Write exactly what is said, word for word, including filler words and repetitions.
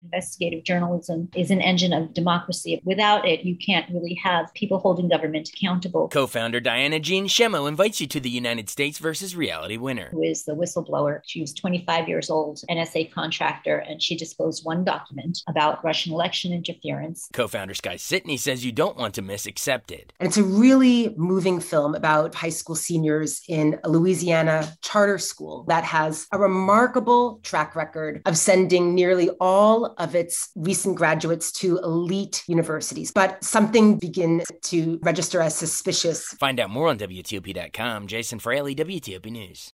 Investigative journalism is an engine of democracy. Without it, you can't really have people holding government accountable. Co-founder Diana Jean Shemo invites you to the United States versus Reality winner, who is the whistleblower. She was twenty-five years old, N S A contractor, and she disclosed one document about Russian election interference. Co-founder Sky Sitney says you don't want to miss Accepted. And it's a really moving film about high school seniors in a Louisiana charter school that has a remarkable track record of sending nearly all of its recent graduates to elite universities. But something begins to register as suspicious. Find out more on W T O P dot com. Jason Fraley, W T O P News.